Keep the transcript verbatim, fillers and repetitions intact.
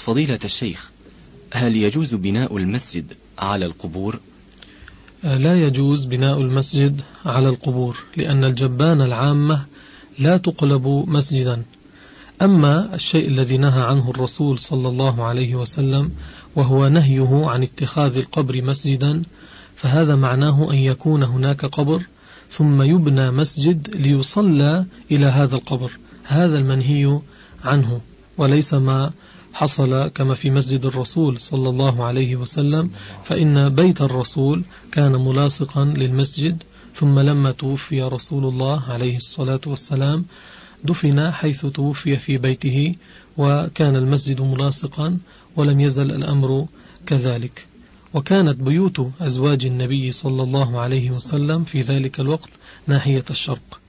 فضيلة الشيخ، هل يجوز بناء المسجد على القبور؟ لا يجوز بناء المسجد على القبور، لأن الجبان العامة لا تقلب مسجدا. أما الشيء الذي نهى عنه الرسول صلى الله عليه وسلم وهو نهيه عن اتخاذ القبر مسجدا، فهذا معناه أن يكون هناك قبر ثم يبنى مسجد ليصلى إلى هذا القبر، هذا المنهي عنه، وليس ما حصل كما في مسجد الرسول صلى الله عليه وسلم، فإن بيت الرسول كان ملاصقا للمسجد، ثم لما توفي رسول الله عليه الصلاة والسلام دفن حيث توفي في بيته، وكان المسجد ملاصقا ولم يزل الأمر كذلك. وكانت بيوت أزواج النبي صلى الله عليه وسلم في ذلك الوقت ناحية الشرق.